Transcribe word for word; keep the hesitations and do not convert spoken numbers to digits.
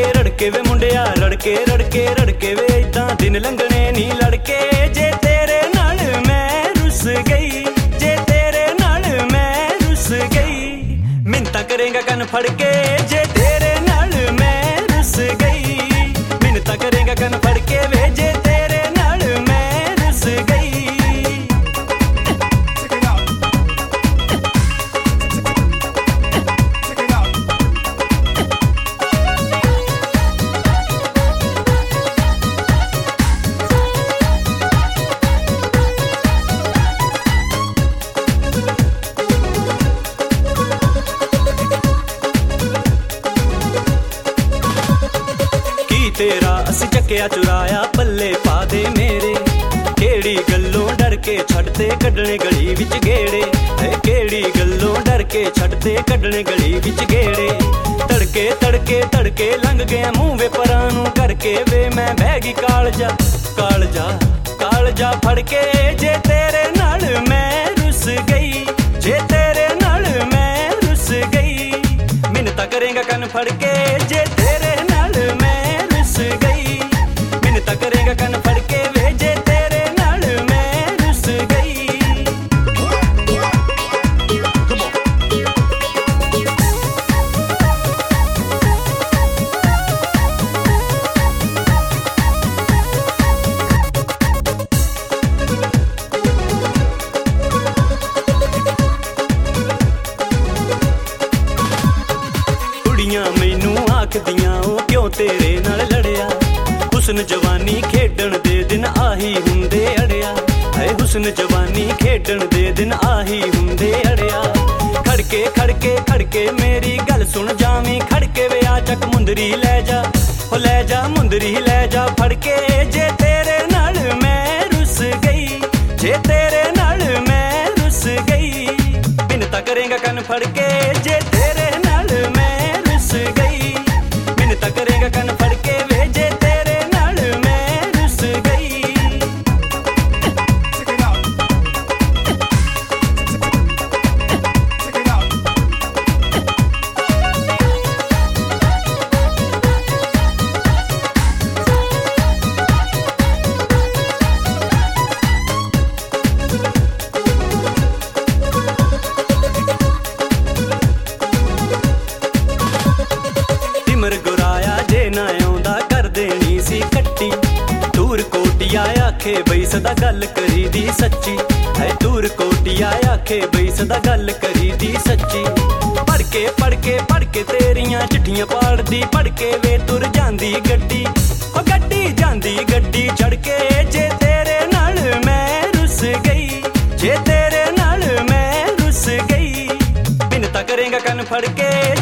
रड़के वे मुंडिया लड़के रड़के रड़के वे इदां दिन लंघने नी लड़के। जे तेरे नाल मैं रुस गई, जे तेरे नाल मैं रुस गई, मिन्नतां करेगा कन फड़ के। जे तेरे नाल मैं रुस गई, मिन्नतां करेगा कन फड़ के वे, जे तेरे नाल मैं रुस गई। तेरा असी चक्या चुराया पल्ले पा दे मेरे, केड़ी गल्लों डर के छड़ते कड्डने गली विच गेड़े। केड़ी गल्लों डर के छड़ते कड्डने गली विच गेड़े। तड़के तड़के तड़के लंघ गया मुंह वे परां नूं करके वे, मैं बहगी कालजा कालजा कालजा फड़ के। जे तेरे नाल मैं रुस गई, जे तेरे नाल मैं रुस गई, मिन्नतां करेगा कन फड़ के। जे तेरे नाल मैं रुस गई, मिन्नतां करेगा कन फड़ के वे, जे तेरे नाल मैं रुस गई। कुड़ियां मैनू आखदियां ओ क्यों तेरे नाल लड़िया, हुस्न जवानी खेडण दे दिन आही हुंदे अड़िया। है हुस्न जवानी खेडण दे दिन आही हुंदे अड़िया। खड़के खड़के खड़के मेरी गल सुन जावी, खड़के वे आ चक मुंदरी लै जा, ओ लै जा मुंदरी लै जा फड़ के। जे तेरे नाल मैं रुस गई, जे तेरे नाल मैं रुस गई, मिन्नतां करेगा कन फड़ के। जे तेरे नाल मैं रुस गई, मिन्नतां करेगा कन फड़ के वे, जे तेरे नाल मैं रुस गई। तिमर गुराया जे ना आउंदा कर देनी सी कट्टी, दूर कोटिया आखे बई सदा गल करी दी सच्ची। है दूर कोटिया आखे बई सदा गल करी दी सच्ची। पढ़ के पढ़ के पढ़ के तेरियां चिट्ठियां पाड़दी, पढ़ के वे तुर जांदी गड्डी, ओ गड्डी जांदी गड्डी चढ़ के। जे तेरे नाल मैं रुस गई, जे तेरे नाल मैं रुस गई, मिन्नतां करेगा कन फड़ के।